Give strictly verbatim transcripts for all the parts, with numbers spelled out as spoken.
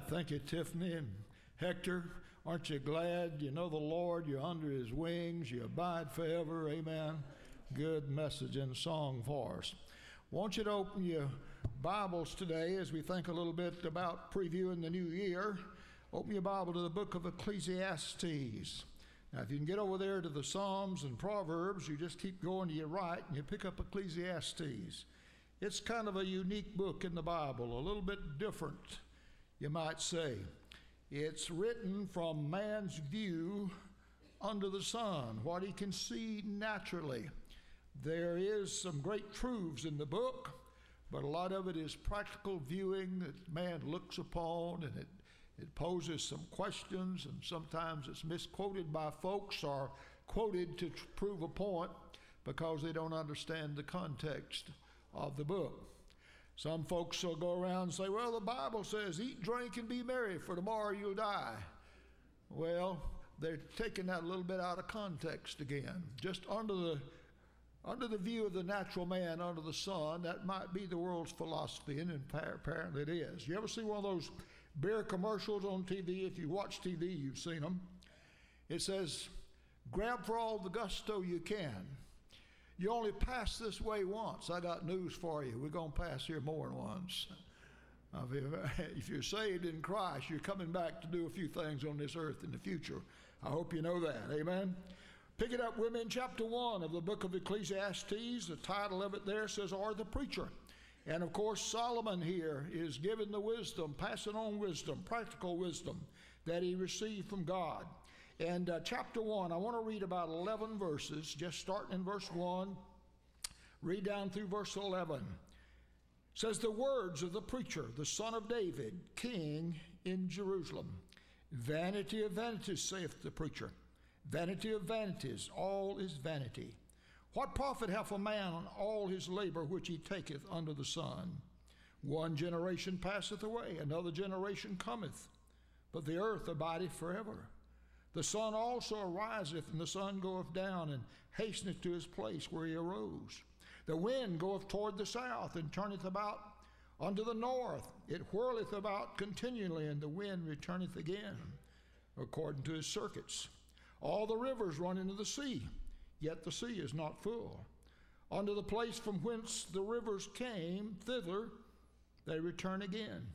Thank you, Tiffany and Hector. Aren't you glad you know the Lord? You're under His wings. You abide forever. Amen. Good message and song for us. I want you to open your Bibles today as we think a little bit about previewing the new year. Open your Bible to the book of Ecclesiastes. Now, if you can get over there to the Psalms and Proverbs, you just keep going to your right and you pick up Ecclesiastes. It's kind of a unique book in the Bible, a little bit different, you might say. It's written from man's view under the sun, what he can see naturally. There is some great truths in the book, but a lot of it is practical viewing that man looks upon, and it, it poses some questions, and sometimes it's misquoted by folks or quoted to prove a point because they don't understand the context of the book. Some folks will go around and say, well, the Bible says, eat, drink, and be merry, for tomorrow you'll die. Well, they're taking that a little bit out of context again. Just under the under the view of the natural man under the sun, that might be the world's philosophy, and apparently it is. You ever see one of those beer commercials on T V? If you watch T V, you've seen them. It says, grab for all the gusto you can. You only pass this way once. I got news for you. We're going to pass here more than once. If you're saved in Christ, you're coming back to do a few things on this earth in the future. I hope you know that. Amen? Pick it up with me in chapter one of the book of Ecclesiastes. The title of it there says, Or the Preacher. And of course, Solomon here is giving the wisdom, passing on wisdom, practical wisdom that he received from God. And uh, chapter one, I want to read about eleven verses, just starting in verse one, read down through verse eleven. It says, the words of the preacher, the son of David, king in Jerusalem. Vanity of vanities, saith the preacher. Vanity of vanities, all is vanity. What profit hath a man on all his labor which he taketh under the sun? One generation passeth away, another generation cometh, but the earth abideth forever. The sun also ariseth, and the sun goeth down, and hasteneth to his place where he arose. The wind goeth toward the south, and turneth about unto the north. It whirleth about continually, and the wind returneth again, according to his circuits. All the rivers run into the sea, yet the sea is not full. Unto the place from whence the rivers came, thither they return again.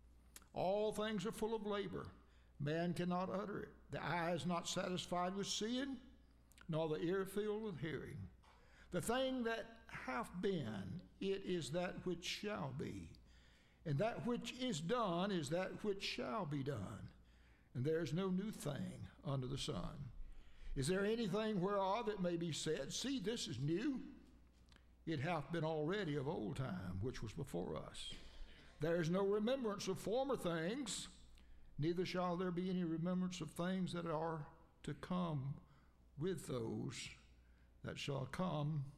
All things are full of labor. Man cannot utter it. The eye is not satisfied with seeing, nor the ear filled with hearing. The thing that hath been, it is that which shall be. And that which is done is that which shall be done. And there is no new thing under the sun. Is there anything whereof it may be said, see, this is new? It hath been already of old time, which was before us. There is no remembrance of former things, neither shall there be any remembrance of things that are to come with those that shall come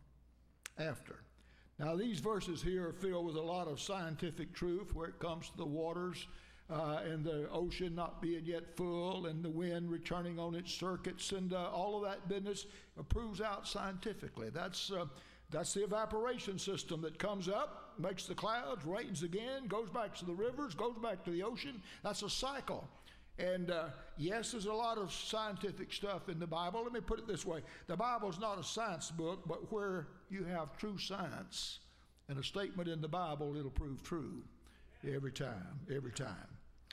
after. Now, these verses here are filled with a lot of scientific truth where it comes to the waters uh, and the ocean not being yet full and the wind returning on its circuits, and uh, all of that business proves out scientifically. That's uh, That's the evaporation system that comes up, makes the clouds, rains again, goes back to the rivers, goes back to the ocean. That's a cycle. And uh, yes, there's a lot of scientific stuff in the Bible. Let me put it this way. The Bible's not a science book, but where you have true science and a statement in the Bible, it'll prove true every time, every time.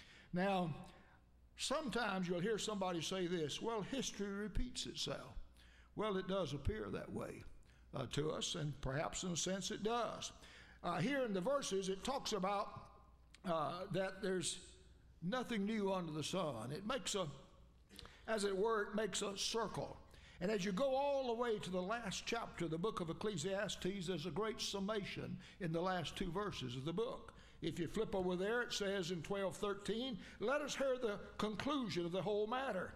Now, sometimes you'll hear somebody say this, well, history repeats itself. Well, it does appear that way. Uh, to us, and perhaps in a sense it does. Uh, here in the verses, it talks about uh, that there's nothing new under the sun. It makes a, as it were, it makes a circle. And as you go all the way to the last chapter of the book of Ecclesiastes, there's a great summation in the last two verses of the book. If you flip over there, it says in twelve thirteen, let us hear the conclusion of the whole matter.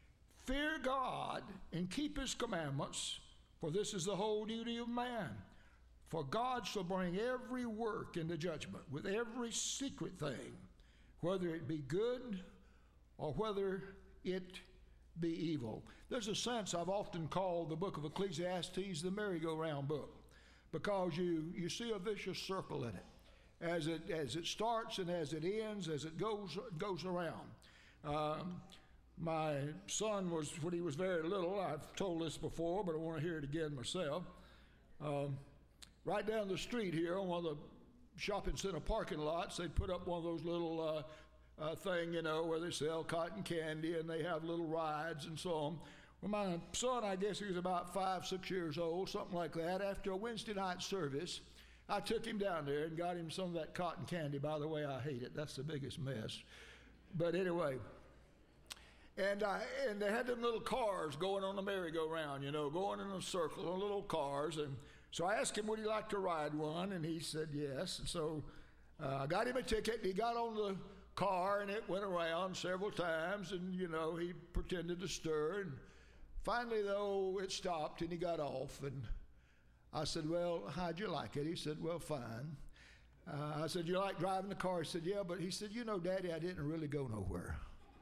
Fear God and keep his commandments, for this is the whole duty of man. For God shall bring every work into judgment with every secret thing, whether it be good or whether it be evil. There's a sense I've often called the book of Ecclesiastes the merry-go-round book, because you, you see a vicious circle in it. as it as it starts and as it ends, as it goes goes around. Um, my son was, when he was very little, I've told this before, but I want to hear it again myself. Um, right down the street here on one of the shopping center parking lots, they put up one of those little uh, uh, thing, you know, where they sell cotton candy and they have little rides and so on. Well, my son, I guess he was about five, six years old, something like that. After a Wednesday night service, I took him down there and got him some of that cotton candy. By the way, I hate it. That's the biggest mess. But anyway, and I, and they had them little cars going on the merry-go-round, you know, going in a circle on little cars. And so I asked him, would he like to ride one? And he said yes. And so uh, I got him a ticket, and he got on the car, and it went around several times. And, you know, he pretended to stir. And finally, though, it stopped, and he got off. And I said, well, how'd you like it? He said, well, fine. Uh, I said, you like driving the car? He said, yeah, but he said, you know, Daddy, I didn't really go nowhere.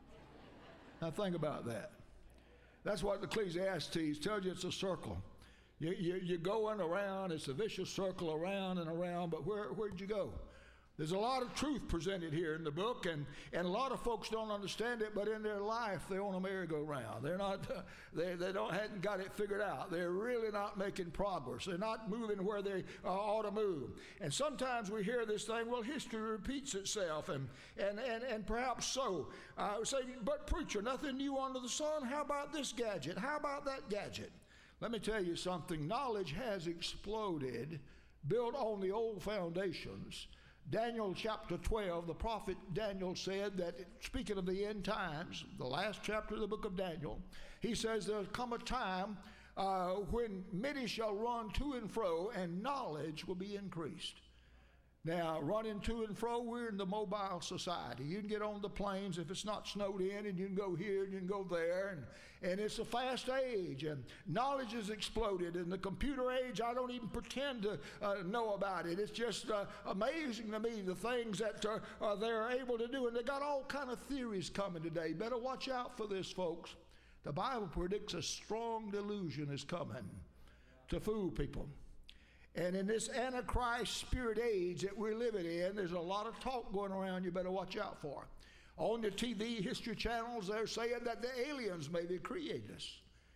Now think about that. That's what the Ecclesiastes tells you. It's a circle. You, you, you're going around. It's a vicious circle around and around, but where, where'd you go? There's a lot of truth presented here in the book, and, and a lot of folks don't understand it, but in their life, they're on a merry-go-round. They're not, they, they don't, hadn't got it figured out. They're really not making progress. They're not moving where they uh, ought to move. And sometimes we hear this thing, well, history repeats itself, and, and, and, and perhaps so. Uh, we say, but preacher, nothing new under the sun. How about this gadget? How about that gadget? Let me tell you something. Knowledge has exploded, built on the old foundations. Daniel chapter twelve, the prophet Daniel said that, speaking of the end times, the last chapter of the book of Daniel, he says there'll come a time uh, when many shall run to and fro, and knowledge will be increased. Now, running to and fro, we're in the mobile society. You can get on the planes if it's not snowed in, and you can go here and you can go there, and, and it's a fast age, and knowledge has exploded. In the computer age, I don't even pretend to uh, know about it. It's just uh, amazing to me the things that uh, uh, they're able to do, and they got all kind of theories coming today. Better watch out for this, folks. The Bible predicts a strong delusion is coming to fool people. And in this Antichrist spirit age that we're living in, there's a lot of talk going around you better watch out for. On the T V history channels, they're saying that the aliens maybe create us.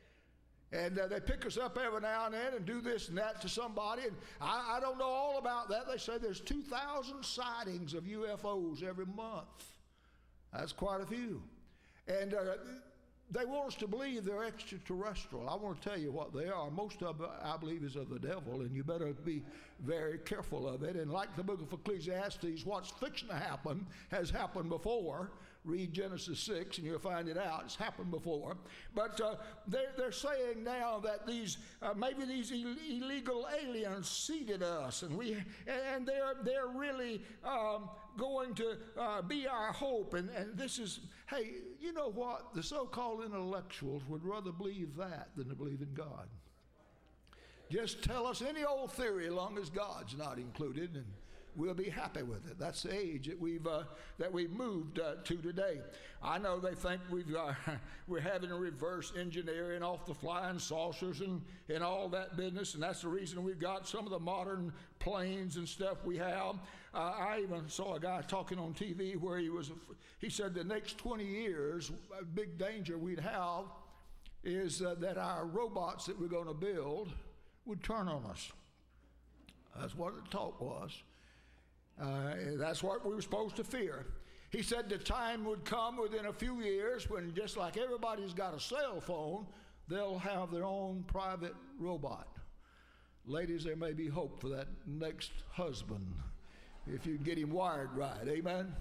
And uh, they pick us up every now and then and do this and that to somebody. And I, I don't know all about that. They say there's two thousand sightings of U F Os every month. That's quite a few. And uh, they want us to believe they're extraterrestrial. I want to tell you what they are. Most of it, I believe, is of the devil, and you better be very careful of it. And like the book of Ecclesiastes, what's fixing to happen has happened before. Read Genesis six, and you'll find it out. It's happened before. But uh, they're, they're saying now that these uh, maybe these Ill- illegal aliens seeded us, and we and they're they're really um, going to uh, be our hope. And, and this is, hey, you know what? The so-called intellectuals would rather believe that than to believe in God. Just tell us any old theory as long as God's not included, and we'll be happy with it. That's the age that we've uh, that we've moved uh, to today. I know they think we've uh, we're having a reverse engineering off the flying saucers and and all that business, and that's the reason we've got some of the modern planes and stuff we have. Uh, I even saw a guy talking on T V where he was. He said the next twenty years, a big danger we'd have is uh, that our robots that we're going to build would turn on us. That's what the talk was. Uh, that's what we were supposed to fear. He said the time would come within a few years when, just like everybody's got a cell phone, they'll have their own private robot. Ladies, there may be hope for that next husband if you can get him wired right. Amen?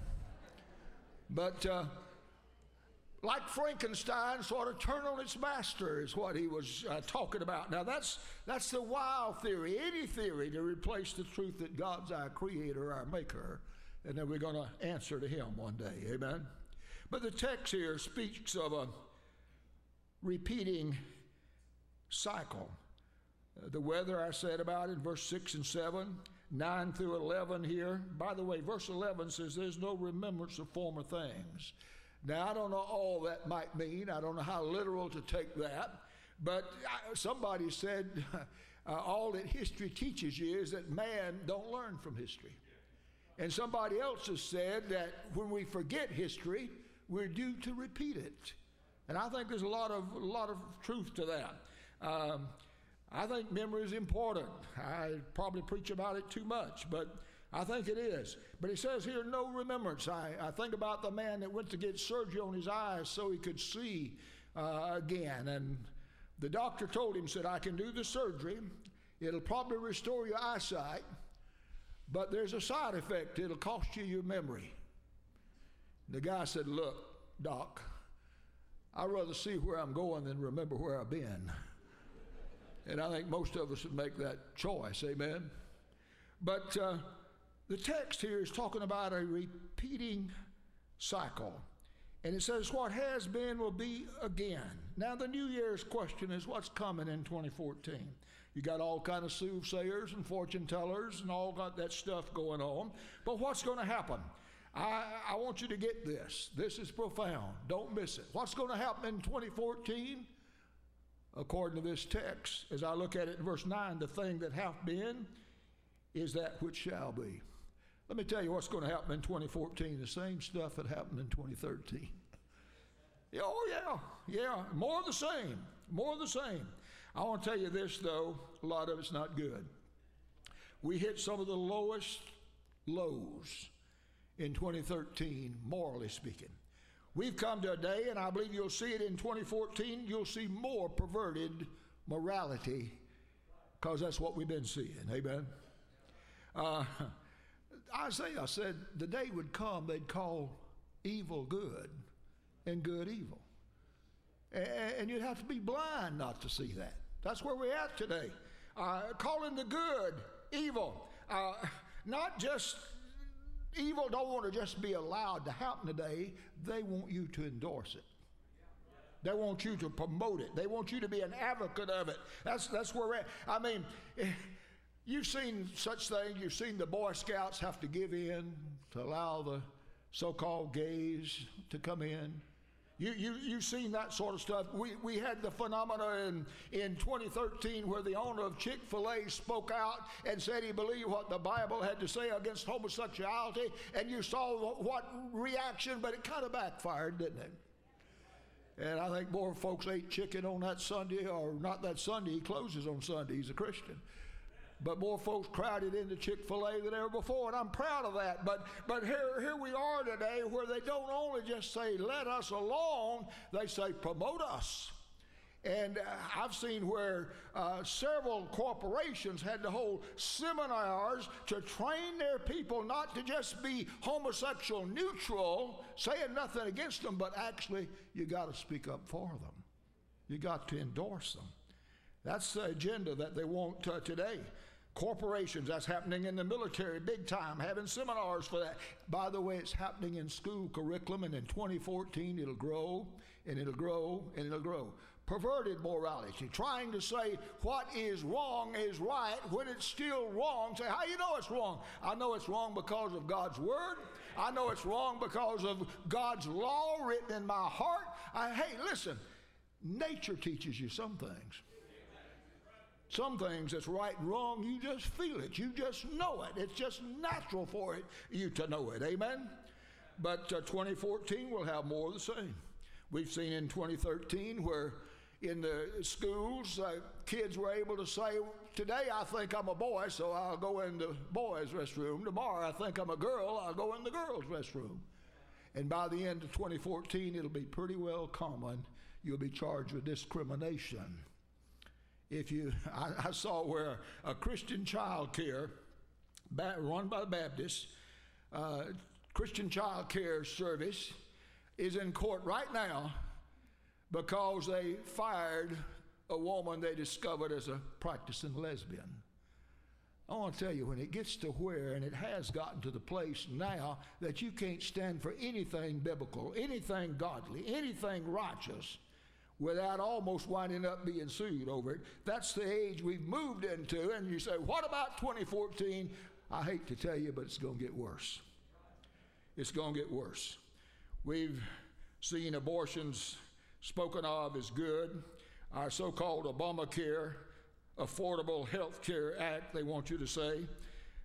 But uh, like Frankenstein sort of turned on its master is what he was uh, talking about. Now that's that's the wild theory, any theory to replace the truth that God's our creator, our maker, and then we're going to answer to him one day. Amen? But the text here speaks of a repeating cycle. Uh, the weather I said about in verse six and seven, nine through eleven here. By the way, verse eleven says there's no remembrance of former things. Now, I don't know all that might mean. I don't know how literal to take that. But somebody said uh, all that history teaches you is that man don't learn from history. And somebody else has said that when we forget history, we're due to repeat it. And I think there's a lot of, a lot of truth to that. Um, I think memory is important. I probably preach about it too much, but I think it is. But he says here, no remembrance. I, I think about the man that went to get surgery on his eyes so he could see uh, again. And the doctor told him, said, I can do the surgery. It'll probably restore your eyesight, but there's a side effect. It'll cost you your memory. The guy said, look, doc, I'd rather see where I'm going than remember where I've been. And I think most of us would make that choice, amen? But uh, the text here is talking about a repeating cycle. And it says, what has been will be again. Now, the New Year's question is, what's coming in twenty fourteen? You got all kind of soothsayers and fortune tellers and all got that stuff going on. But what's going to happen? I, I want you to get this. This is profound. Don't miss it. What's going to happen in twenty fourteen? According to this text, as I look at it in verse nine, the thing that hath been is that which shall be. Let me tell you what's going to happen in twenty fourteen, the same stuff that happened in twenty thirteen. Oh, yeah, yeah, more of the same, more of the same. I want to tell you this, though, a lot of it's not good. We hit some of the lowest lows in twenty thirteen, morally speaking. We've come to a day, and I believe you'll see it in twenty fourteen, you'll see more perverted morality, because that's what we've been seeing, amen? Uh, Isaiah said the day would come they'd call evil good and good evil. And, and you'd have to be blind not to see that. That's where we're at today. Uh, calling the good evil. Uh, not just evil don't want to just be allowed to happen today. They want you to endorse it. They want you to promote it. They want you to be an advocate of it. That's, that's where we're at. I mean, you've seen such things. You've seen the Boy Scouts have to give in to allow the so-called gays to come in. You, you, you've seen that sort of stuff. We, we had the phenomena in, in twenty thirteen where the owner of Chick-fil-A spoke out and said he believed what the Bible had to say against homosexuality, and you saw what reaction, but it kind of backfired, didn't it? And I think more folks ate chicken on that Sunday, or not that Sunday, he closes on Sunday, he's a Christian. But more folks crowded into Chick-fil-A than ever before, and I'm proud of that. But but here, here we are today where they don't only just say, let us alone, they say, promote us. And uh, I've seen where uh, several corporations had to hold seminars to train their people not to just be homosexual neutral, saying nothing against them, but actually you got to speak up for them. You got to endorse them. That's the agenda that they want uh, today. Corporations, that's happening in the military big time, having seminars for that. By the way, it's happening in school curriculum, and in twenty fourteen it'll grow, and it'll grow, and it'll grow. Perverted morality, trying to say what is wrong is right when it's still wrong. Say, how you know it's wrong? I know it's wrong because of God's word. I know it's wrong because of God's law written in my heart. I, hey, listen, nature teaches you some things. Some things that's right and wrong, you just feel it. You just know it. It's just natural for it, you to know it. Amen? But uh, twenty fourteen will have more of the same. We've seen in twenty thirteen where in the schools, uh, kids were able to say, today I think I'm a boy, so I'll go in the boys' restroom. Tomorrow I think I'm a girl, I'll go in the girls' restroom. And by the end of twenty fourteen, it'll be pretty well common. You'll be charged with discrimination. If you, I, I saw where a Christian child care, run by the Baptists, uh, Christian child care service is in court right now because they fired a woman they discovered as a practicing lesbian. I want to tell you, when it gets to where, and it has gotten to the place now, that you can't stand for anything biblical, anything godly, anything righteous, without almost winding up being sued over it. That's the age we've moved into. And you say, what about twenty fourteen? I hate to tell you, but it's going to get worse. It's going to get worse. We've seen abortions spoken of as good. Our so-called Obamacare, Affordable Health Care Act, they want you to say,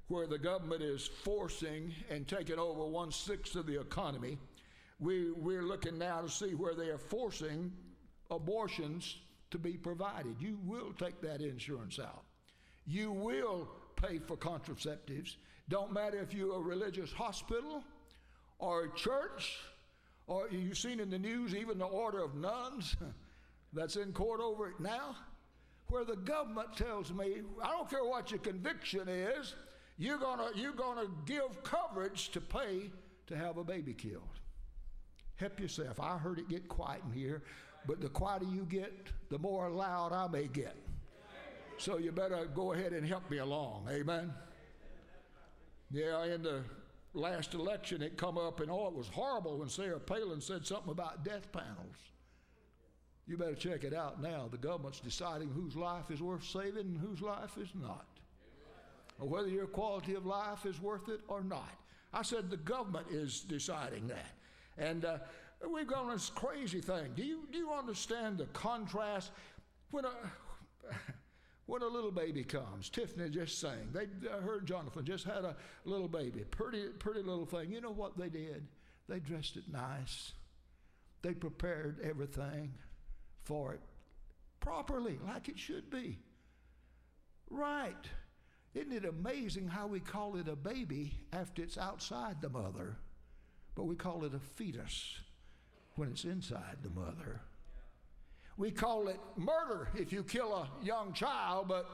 where the government is forcing and taking over one-sixth of the economy. We, we're looking now to see where they are forcing abortions to be provided. You will take that insurance out. You will pay for contraceptives. Don't matter if you're a religious hospital or a church, or you've seen in the news even the order of nuns that's in court over it now, where the government tells me, I don't care what your conviction is, you're gonna, you're gonna give coverage to pay to have a baby killed. Help yourself. I heard it get quiet in here, but the quieter you get, the more loud I may get. So you better go ahead and help me along. Amen. Yeah, in the last election it come up, and oh, it was horrible when Sarah Palin said something about death panels. You better check it out now. The government's deciding whose life is worth saving and whose life is not, or whether your quality of life is worth it or not. I said the government is deciding that. And uh, we've gone this crazy thing. Do you, do you understand the contrast? When a, when a little baby comes, Tiffany just sang. They, uh, her and Jonathan just had a little baby, pretty, pretty little thing. You know what they did? They dressed it nice. They prepared everything for it properly, like it should be. Right. Isn't it amazing how we call it a baby after it's outside the mother, but we call it a fetus when it's inside the mother? We call it murder if you kill a young child, but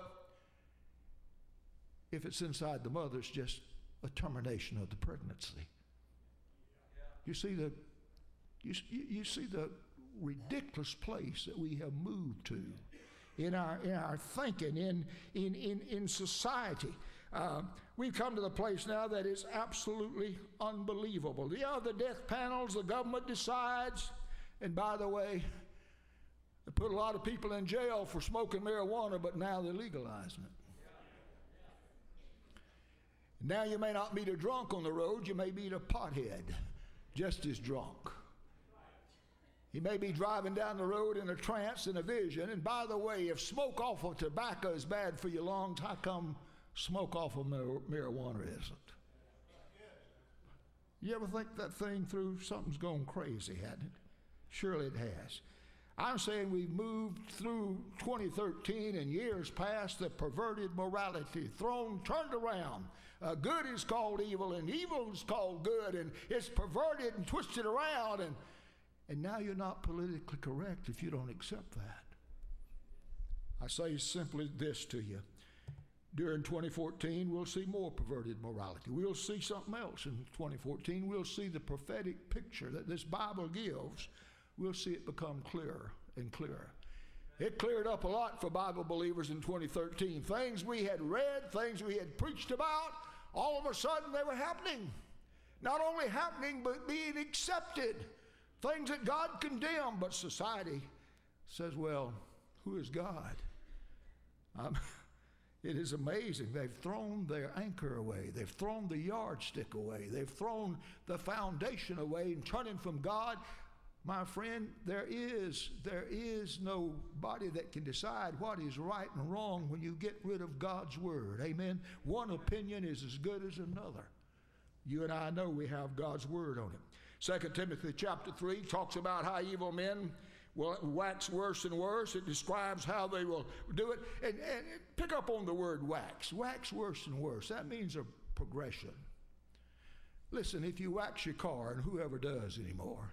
if it's inside the mother, it's just a termination of the pregnancy. You see the, you, you see the ridiculous place that we have moved to in our in our thinking, in in in, in society. Uh, we've come to the place now that is absolutely unbelievable. You know, the death panels, the government decides, and by the way, they put a lot of people in jail for smoking marijuana, but now they're legalizing it. Now you may not meet a drunk on the road, you may meet a pothead, just as drunk. He may be driving down the road in a trance, in a vision. And by the way, if smoke off of tobacco is bad for your lungs, how come smoke off of mar- marijuana isn't? You ever think that thing through? Something's gone crazy, hasn't it? Surely it has. I'm saying we've moved through twenty thirteen and years past the perverted morality, thrown, turned around. Uh, good is called evil, and evil is called good, and it's perverted and twisted around, and And now you're not politically correct if you don't accept that. I say simply this to you. During twenty fourteen, we'll see more perverted morality. We'll see something else in twenty fourteen. We'll see the prophetic picture that this Bible gives. We'll see it become clearer and clearer. It cleared up a lot for Bible believers in twenty thirteen. Things we had read, things we had preached about, all of a sudden they were happening. Not only happening, but being accepted. Things that God condemned, but society says, well, who is God? Um, it is amazing. They've thrown their anchor away. They've thrown the yardstick away. They've thrown the foundation away and turning from God. My friend, there is, there is nobody that can decide what is right and wrong when you get rid of God's word. Amen? One opinion is as good as another. You and I know we have God's word on it. Second Timothy chapter three talks about how evil men will wax worse and worse. It describes how they will do it. And, and pick up on the word wax. Wax worse and worse. That means a progression. Listen, if you wax your car, and whoever does anymore,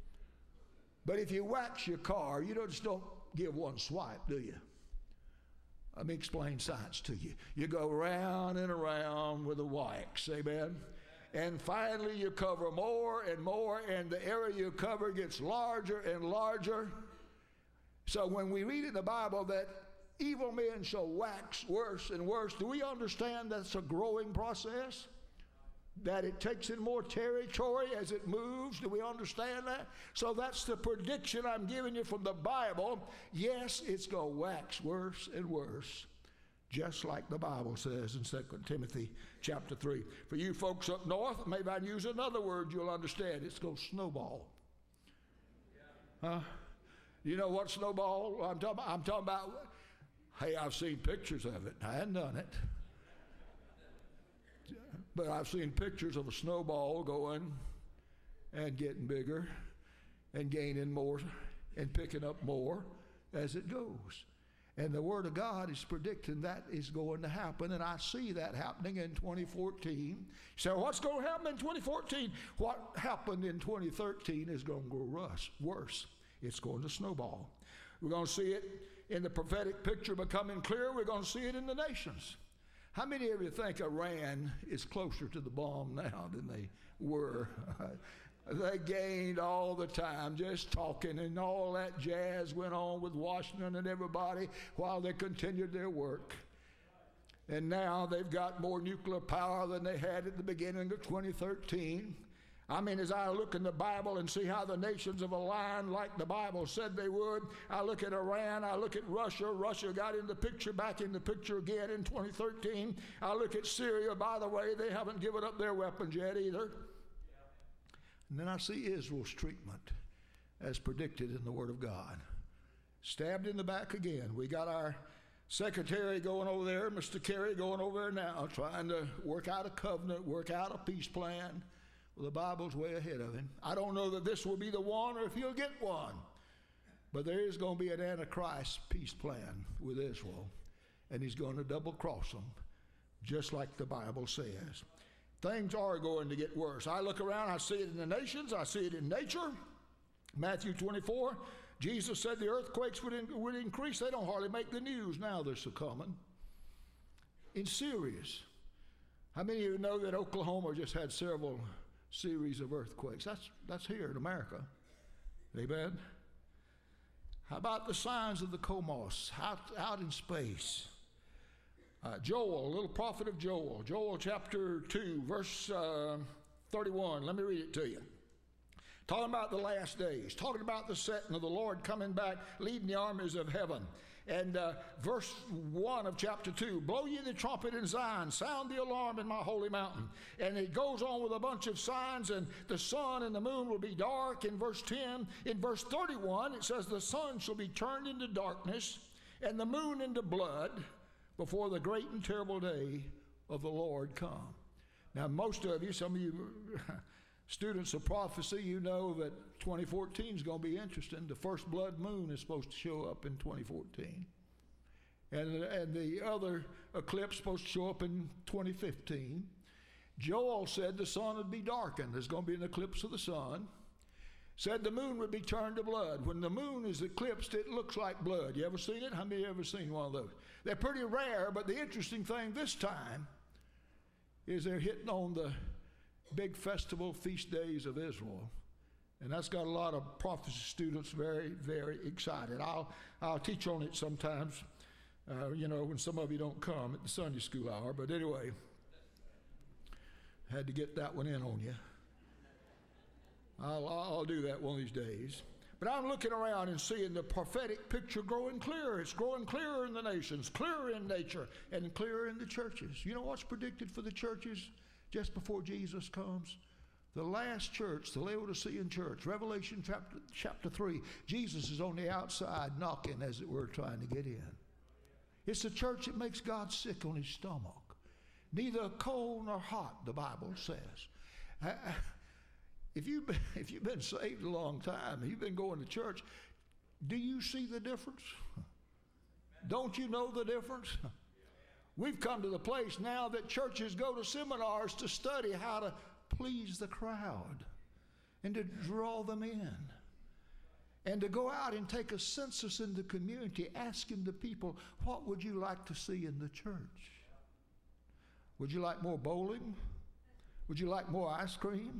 but if you wax your car, you don't just don't give one swipe, do you? Let me explain science to you. You go round and around with a wax, amen? And finally you cover more and more, and the area you cover gets larger and larger. So when we read in the Bible that evil men shall wax worse and worse, do we understand that's a growing process? That it takes in more territory as it moves? Do we understand that? So that's the prediction I'm giving you from the Bible. Yes, it's going to wax worse and worse, just like the Bible says in Second Timothy chapter three. For you folks up north, maybe I can use another word you'll understand. It's going to snowball. Huh? You know what snowball I'm talking about? I'm talking about, hey, I've seen pictures of it. I hadn't done it. But I've seen pictures of a snowball going and getting bigger and gaining more and picking up more as it goes. And the Word of God is predicting that is going to happen, and I see that happening in twenty fourteen. You say, well, what's going to happen in twenty fourteen? What happened in twenty thirteen is going to go worse. It's going to snowball. We're going to see it in the prophetic picture becoming clear. We're going to see it in the nations. How many of you think Iran is closer to the bomb now than they were? They gained all the time, just talking, and all that jazz went on with Washington and everybody while they continued their work. And now they've got more nuclear power than they had at the beginning of twenty thirteen. I mean, as I look in the Bible and see how the nations have aligned like the Bible said they would, I look at Iran, I look at Russia. Russia got in the picture, back in the picture again in twenty thirteen. I look at Syria. By the way, they haven't given up their weapons yet either. And then I see Israel's treatment as predicted in the Word of God. Stabbed in the back again. We got our secretary going over there, Mister Kerry, going over there now, trying to work out a covenant, work out a peace plan. Well, the Bible's way ahead of him. I don't know that this will be the one or if he'll get one. But there is going to be an Antichrist peace plan with Israel. And he's going to double cross them, just like the Bible says. Things are going to get worse. I look around, I see it in the nations, I see it in nature. Matthew twenty-four, Jesus said the earthquakes would, in, would increase. They don't hardly make the news now, they're so common. In series. How many of you know that Oklahoma just had several series of earthquakes? That's, that's here in America. Amen? How about the signs of the cosmos out, out in space? Uh, Joel, a little prophet of Joel, Joel chapter two, verse uh, thirty-one. Let me read it to you. Talking about the last days, talking about the setting of the Lord coming back, leading the armies of heaven. And uh, verse one of chapter two, blow ye the trumpet in Zion, sound the alarm in my holy mountain. And it goes on with a bunch of signs, and the sun and the moon will be dark in verse ten. In verse thirty-one, it says the sun shall be turned into darkness and the moon into blood, before the great and terrible day of the Lord come. Now, most of you, some of you students of prophecy, you know that twenty fourteen is going to be interesting. The first blood moon is supposed to show up in twenty fourteen. And, and the other eclipse is supposed to show up in twenty fifteen. Joel said the sun would be darkened. There's going to be an eclipse of the sun. Said the moon would be turned to blood. When the moon is eclipsed, it looks like blood. You ever seen it? How many of you ever seen one of those? They're pretty rare, but the interesting thing this time is they're hitting on the big festival feast days of Israel. And that's got a lot of prophecy students very, very excited. I'll, I'll teach on it sometimes, uh, you know, when some of you don't come at the Sunday school hour. But anyway, had to get that one in on you. I'll, I'll do that one of these days. But I'm looking around and seeing the prophetic picture growing clearer. It's growing clearer in the nations, clearer in nature, and clearer in the churches. You know what's predicted for the churches just before Jesus comes? The last church, the Laodicean church, Revelation chapter, chapter three, Jesus is on the outside knocking, as it were, trying to get in. It's the church that makes God sick on his stomach. Neither cold nor hot, the Bible says. I, I, If you've, been, if you've been saved a long time, you've been going to church, do you see the difference? Don't you know the difference? We've come to the place now that churches go to seminars to study how to please the crowd and to draw them in. And to go out and take a census in the community, asking the people, what would you like to see in the church? Would you like more bowling? Would you like more ice cream?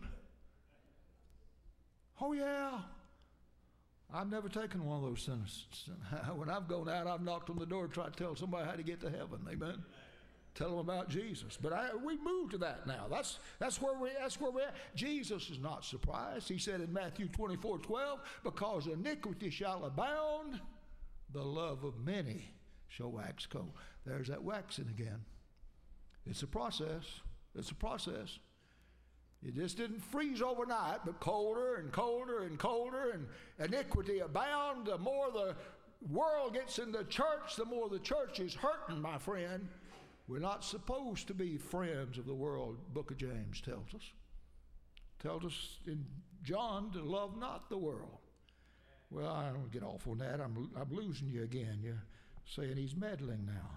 Oh, yeah. I've never taken one of those sentences. When I've gone out, I've knocked on the door, tried to tell somebody how to get to heaven. Amen. Tell them about Jesus. But I, we moved to that now. That's, that's where we, that's where we're at. Jesus is not surprised. He said in Matthew twenty-four twelve, because iniquity shall abound, the love of many shall wax cold. There's that waxing again. It's a process. It's a process. It just didn't freeze overnight, but colder and colder and colder, and iniquity abound. The more the world gets in the church, the more the church is hurting, my friend. We're not supposed to be friends of the world, Book of James tells us. Tells us in John to love not the world. Well, I don't get off on that. I'm, I'm losing you again. You're saying he's meddling now.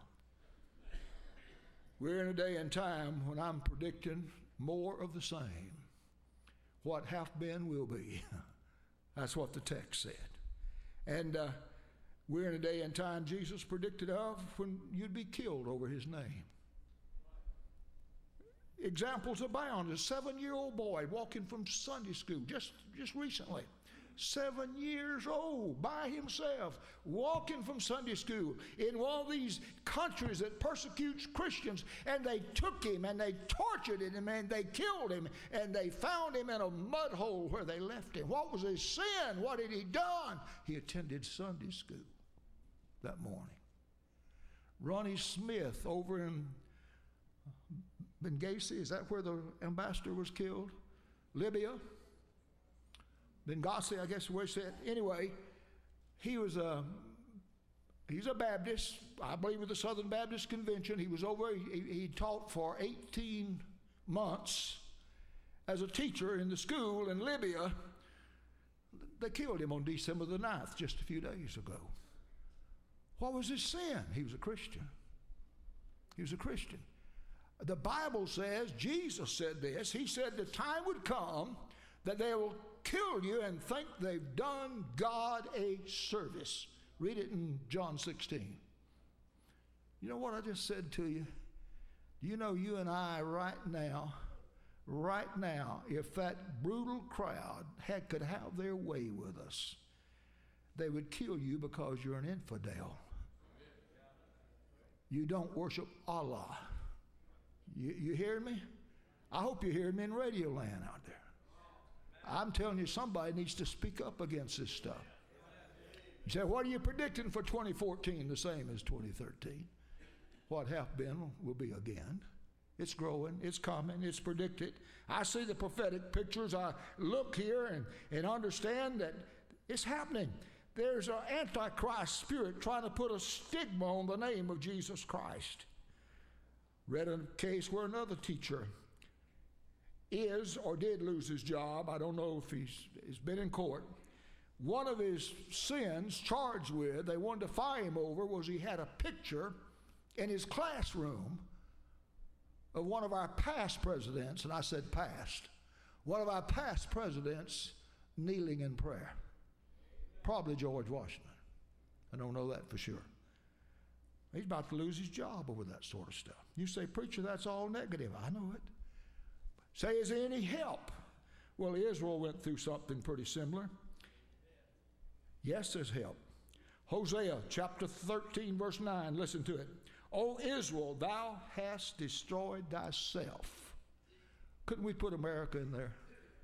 We're in a day and time when I'm predicting more of the same. What hath been will be. That's what the text said. And uh, we're in a day and time Jesus predicted of when you'd be killed over his name. Examples abound. A seven-year-old boy walking from Sunday school just, just recently. Seven years old by himself, walking from Sunday school in one of these countries that persecutes Christians, and they took him and they tortured him and they killed him and they found him in a mud hole where they left him. What was his sin? What had he done? He attended Sunday school that morning. Ronnie Smith over in Benghazi, is that where the ambassador was killed? Libya? Benghazi, I guess is where he said. Anyway, he was a, he's a Baptist, I believe with the Southern Baptist Convention. He was over, he, he taught for eighteen months as a teacher in the school in Libya. They killed him on December the ninth, just a few days ago. What was his sin? He was a Christian. He was a Christian. The Bible says, Jesus said this, he said the time would come that they will kill you and think they've done God a service. Read it in John sixteen. You know what I just said to you? Do you know you and I right now, right now, if that brutal crowd had could have their way with us, they would kill you because you're an infidel. You don't worship Allah. You, you hear me? I hope you hear me in radio land out there. I'm telling you, somebody needs to speak up against this stuff. You say, what are you predicting for twenty fourteen? The same as twenty thirteen. What hath been will be again. It's growing, it's coming, it's predicted. I see the prophetic pictures. I look here and, and understand that it's happening. There's an antichrist spirit trying to put a stigma on the name of Jesus Christ. Read a case where another teacher is or did lose his job. I don't know if he's, he's been in court. One of his sins charged with, they wanted to fire him over, was he had a picture in his classroom of one of our past presidents, and I said past, one of our past presidents kneeling in prayer. Probably George Washington. I don't know that for sure. He's about to lose his job over that sort of stuff. You say, preacher, that's all negative. I know it. Say, is there any help? Well, Israel went through something pretty similar. Yes, there's help. Hosea chapter thirteen, verse nine, listen to it. O Israel, thou hast destroyed thyself. Couldn't we put America in there?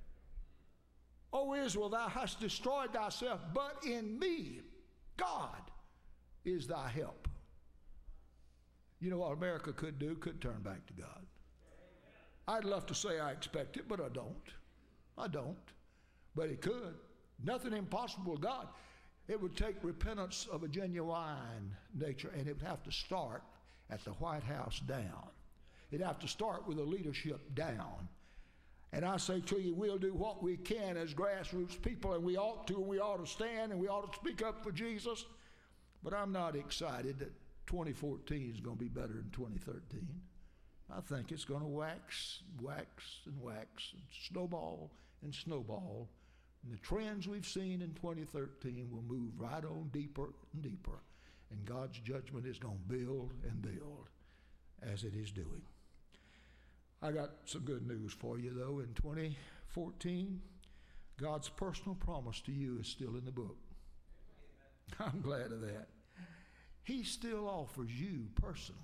O Israel, thou hast destroyed thyself, but in me, God, is thy help. You know what America could do? Could turn back to God. I'd love to say I expect it, but I don't. I don't. But it could. Nothing impossible with God. It would take repentance of a genuine nature, and it would have to start at the White House down. It'd have to start with the leadership down. And I say to you, we'll do what we can as grassroots people, and we ought to, and we ought to stand, and we ought to speak up for Jesus. But I'm not excited that twenty fourteen is going to be better than twenty thirteen. I think it's going to wax, wax, and wax, and snowball, and snowball. And the trends we've seen in twenty thirteen will move right on deeper and deeper. And God's judgment is going to build and build as it is doing. I got some good news for you, though. In twenty fourteen, God's personal promise to you is still in the book. I'm glad of that. He still offers you personally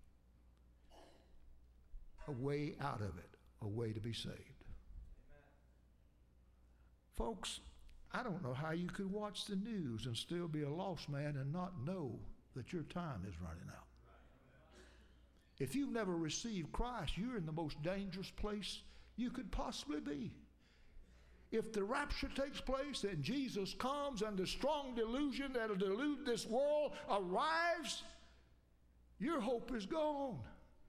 a way out of it, a way to be saved. Folks, I don't know how you could watch the news and still be a lost man and not know that your time is running out. If you've never received Christ, you're in the most dangerous place you could possibly be. If the rapture takes place and Jesus comes and the strong delusion that'll delude this world arrives, your hope is gone.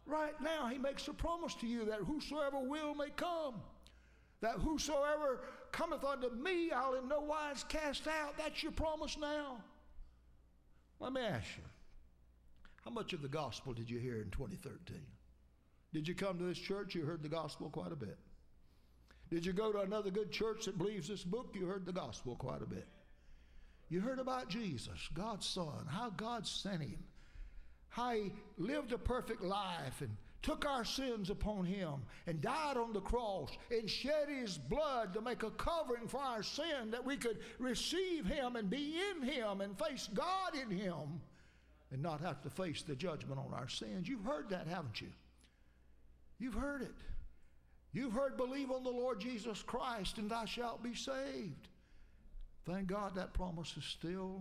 right now he makes a promise to you that whosoever will may come. That whosoever cometh unto me, I'll in no wise cast out. That's your promise now. Let me ask you, how much of the gospel did you hear in twenty thirteen? Did you come to this church? You heard the gospel quite a bit. Did you go to another good church that believes this book? You heard the gospel quite a bit. You heard about Jesus, God's Son, how God sent him, how he lived a perfect life and took our sins upon him and died on the cross and shed his blood to make a covering for our sin, that we could receive him and be in him and face God in him and not have to face the judgment on our sins. You've heard that, haven't you? You've heard it. You've heard, believe on the Lord Jesus Christ and thou shalt be saved. Thank God that promise is still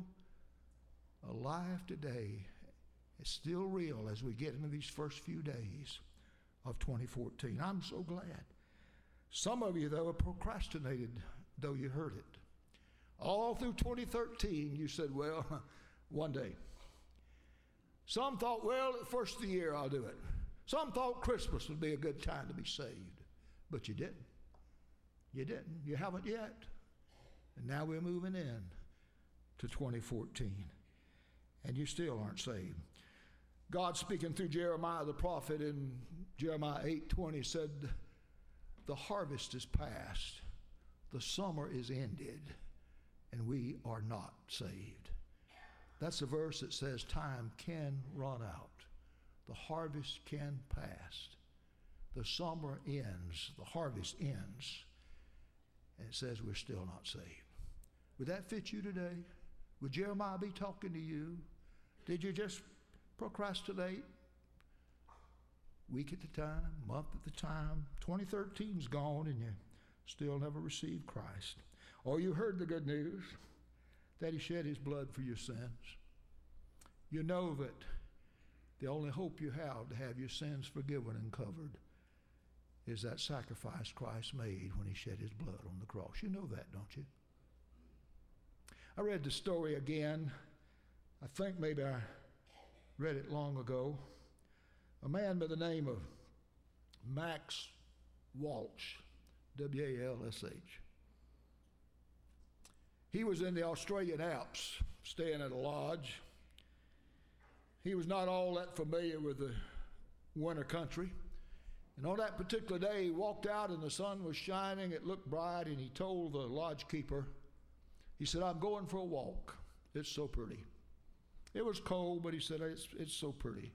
alive today. It's still real as we get into these first few days of twenty fourteen. I'm so glad. Some of you, though, have procrastinated, though you heard it. All through twenty thirteen, you said, well, one day. Some thought, well, the first of the year I'll do it. Some thought Christmas would be a good time to be saved. But you didn't. You didn't. You haven't yet. And now we're moving in to twenty fourteen. And you still aren't saved. God, speaking through Jeremiah the prophet in Jeremiah eight twenty, said, the harvest is past, the summer is ended, and we are not saved. That's a verse that says time can run out. The harvest can pass. The summer ends, the harvest ends, and it says we're still not saved. Would that fit you today? Would Jeremiah be talking to you? Did you just procrastinate? Week at a time, month at a time. twenty thirteen's gone and you still never received Christ. Or you heard the good news that he shed his blood for your sins. You know that the only hope you have to have your sins forgiven and covered is that sacrifice Christ made when he shed his blood on the cross. You know that, don't you? I read the story again. I think maybe I read it long ago. A man by the name of Max Walsh, W A L S H. He was in the Australian Alps, staying at a lodge. He was not all that familiar with the winter country. And on that particular day, he walked out and the sun was shining. It looked bright, and he told the lodge keeper, he said, I'm going for a walk. It's so pretty. It was cold, but he said, it's, it's so pretty.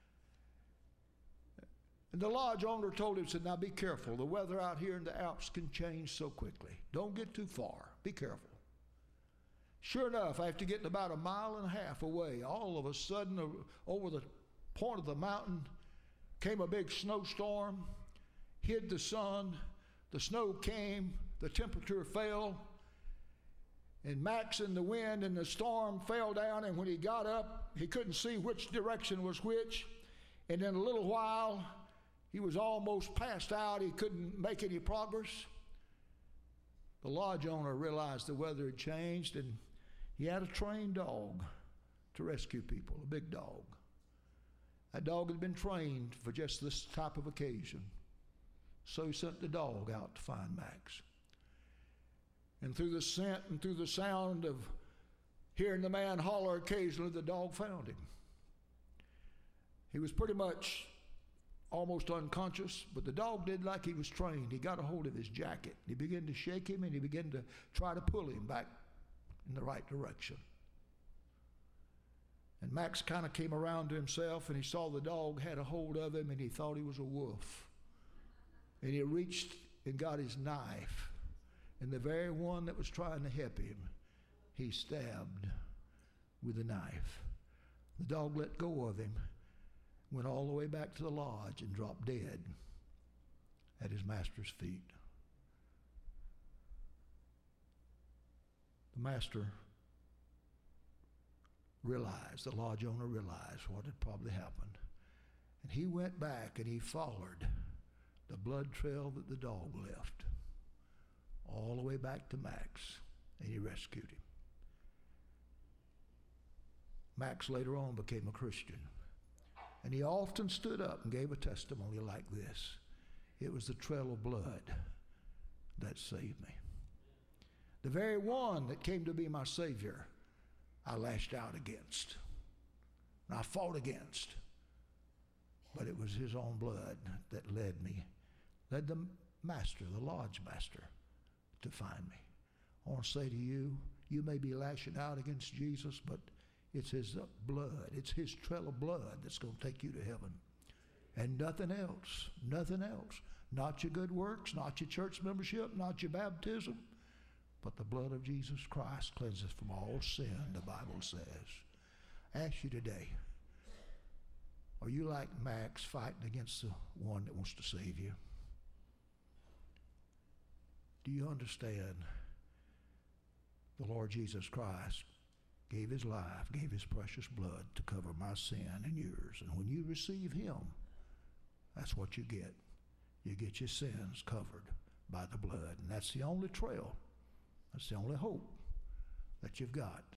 And the lodge owner told him, said, now be careful. The weather out here in the Alps can change so quickly. Don't get too far. Be careful. Sure enough, after getting about a mile and a half away, all of a sudden, over the point of the mountain, came a big snowstorm, hid the sun, the snow came, the temperature fell, and Max in the wind and the storm fell down, and when he got up, he couldn't see which direction was which, and in a little while, he was almost passed out. He couldn't make any progress. The lodge owner realized the weather had changed, and he had a trained dog to rescue people, a big dog. That dog had been trained for just this type of occasion. So he sent the dog out to find Max. And through the scent and through the sound of hearing the man holler occasionally, the dog found him. He was pretty much almost unconscious, but the dog did like he was trained. He got a hold of his jacket. He began to shake him, and he began to try to pull him back in the right direction. And Max kind of came around to himself, and he saw the dog had a hold of him, and he thought he was a wolf. And he reached and got his knife, and the very one that was trying to help him, he stabbed with a knife. The dog let go of him, went all the way back to the lodge, and dropped dead at his master's feet. The master realized, the lodge owner realized what had probably happened. And he went back and he followed the blood trail that the dog left all the way back to Max, and he rescued him. Max later on became a Christian And he often stood up and gave a testimony like this. It was the trail of blood that saved me. The very one that came to be my Savior, I lashed out against. And I fought against. But it was his own blood that led me, led the master, the lodge master, to find me. I want to say to you, you may be lashing out against Jesus, but it's his blood, it's his trail of blood that's going to take you to heaven. And nothing else, nothing else. Not your good works, not your church membership, not your baptism, but the blood of Jesus Christ cleanses from all sin, the Bible says. I ask you today, are you like Max fighting against the one that wants to save you? Do you understand? The Lord Jesus Christ gave his life, gave his precious blood to cover my sin and yours. And when you receive him, that's what you get. You get your sins covered by the blood. And that's the only trail, that's the only hope that you've got